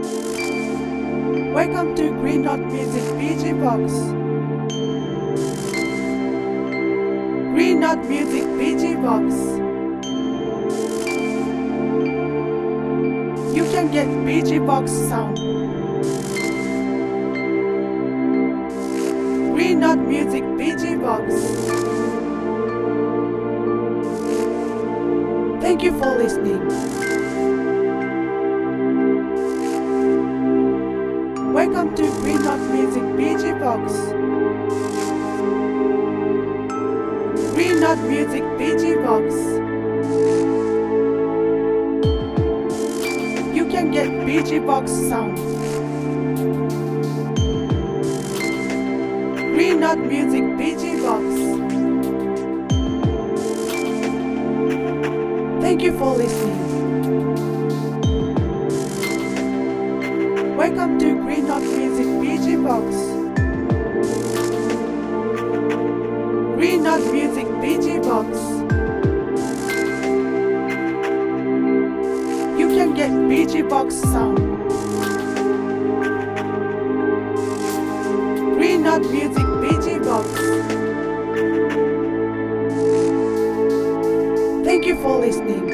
Welcome to Green Dot Music BG Box. Green Dot Music BG Box. You can get BG Box sound. Green Dot Music BG Box. Thank you for listening. Welcome to Green Dot Music BG Box. Green Dot Music BG Box. You can get BG Box sound. Green Dot Music BG Box. Thank you for listening. Welcome to Green Dot Music BG Box. Green Dot Music BG Box. You can get BG Box sound. Green Dot Music BG Box. Thank you for listening.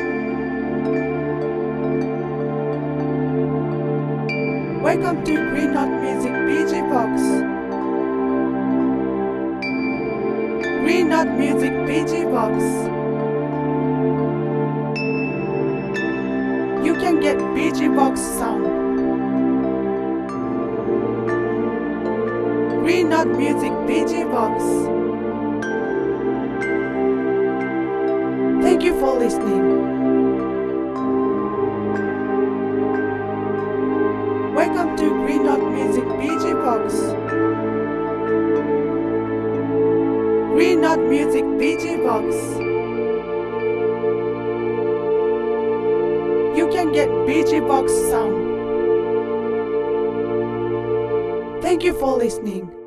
Welcome to Green Dot Music BG Box. Green Dot Music BG Box. You can get BG Box sound. Green Dot Music BG Box. Thank you for listening. Welcome to Green Dot Music BG Box. Green Dot Music BG Box. You can get BG Box sound. Thank you for listening.